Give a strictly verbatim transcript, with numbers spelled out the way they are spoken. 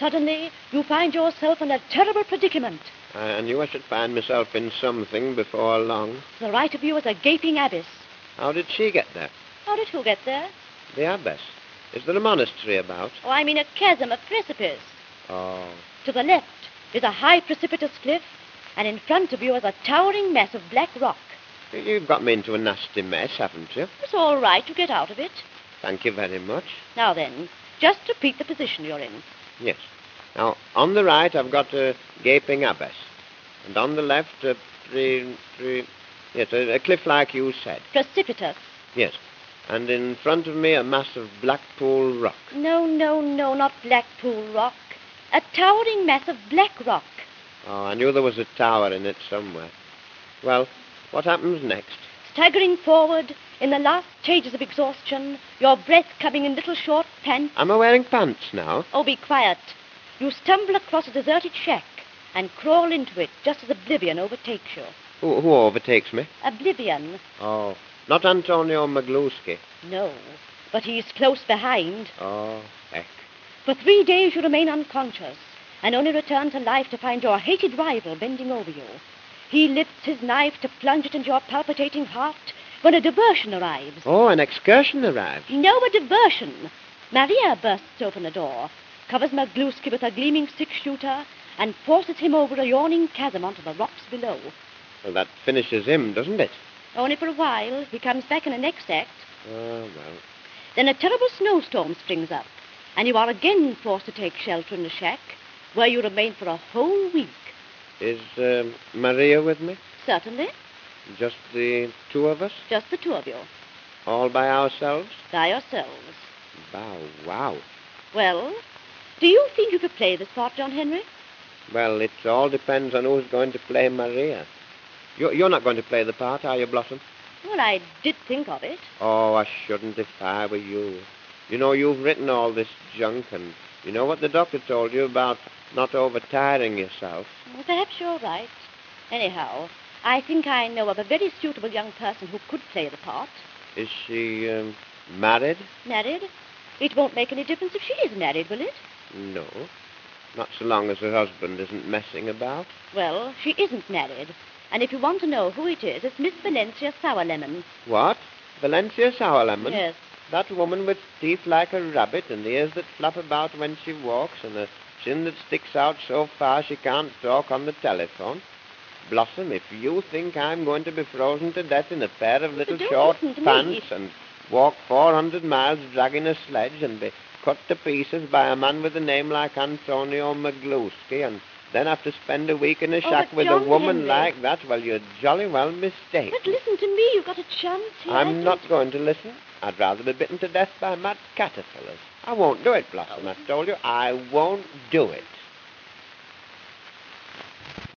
suddenly you find yourself in a terrible predicament. I knew I should find myself in something before long. To the right of you is a gaping abyss. How did she get there? How did who get there? The abbess. Is there a monastery about? Oh, I mean a chasm, a precipice. Oh. To the left is a high precipitous cliff, and in front of you is a towering mass of black rock. You've got me into a nasty mess, haven't you? It's all right. You get out of it. Thank you very much. Now then, just repeat the position you're in. Yes. Now, on the right, I've got a gaping abyss. And on the left, a pre... pre yes, a, a cliff like you said. Precipitous. Yes. And in front of me, a mass of Blackpool rock. No, no, no, not Blackpool rock. A towering mass of black rock. Oh, I knew there was a tower in it somewhere. Well, what happens next? Staggering forward, in the last stages of exhaustion, your breath coming in little short pants. Am I wearing pants now? Oh, be quiet. You stumble across a deserted shack and crawl into it just as oblivion overtakes you. Who, who overtakes me? Oblivion. Oh, not Antonio Magluski. No, but he's close behind. Oh, heck. For three days you remain unconscious and only return to life to find your hated rival bending over you. He lifts his knife to plunge it into your palpitating heart when a diversion arrives. Oh, an excursion arrives. No, a diversion. Maria bursts open the door, covers Magluski with a gleaming six-shooter, and forces him over a yawning chasm onto the rocks below. Well, that finishes him, doesn't it? Only for a while. He comes back in the next act. Oh, well. Then a terrible snowstorm springs up, and you are again forced to take shelter in the shack, where you remain for a whole week. Is um, Maria with me? Certainly. Just the two of us? Just the two of you. All by ourselves? By yourselves. Wow, wow. Well, do you think you could play this part, John Henry? Well, it all depends on who's going to play Maria. You're, you're not going to play the part, are you, Blossom? Well, I did think of it. Oh, I shouldn't if I were you. You know, you've written all this junk, and you know what the doctor told you about not overtiring yourself. Well, perhaps you're right. Anyhow, I think I know of a very suitable young person who could play the part. Is she um, married? Married? It won't make any difference if she is married, will it? No. Not so long as her husband isn't messing about. Well, she isn't married. And if you want to know who it is, it's Miss Valencia Sourlemon. What? Valencia Sourlemon? Yes. That woman with teeth like a rabbit and ears that flap about when she walks and a chin that sticks out so far she can't talk on the telephone. Blossom, if you think I'm going to be frozen to death in a pair of little Don't short listen to pants me. and walk four hundred miles dragging a sledge and be cut to pieces by a man with a name like Antonio Magluski and then have to spend a week in a Oh, shack but with John a woman Henry. like that, well, you're jolly well mistaken. But listen to me. You've got a chance here. I I'm don't- not going to listen. I'd rather be bitten to death by mad caterpillars. I won't do it, Blossom. I've told you I won't do it.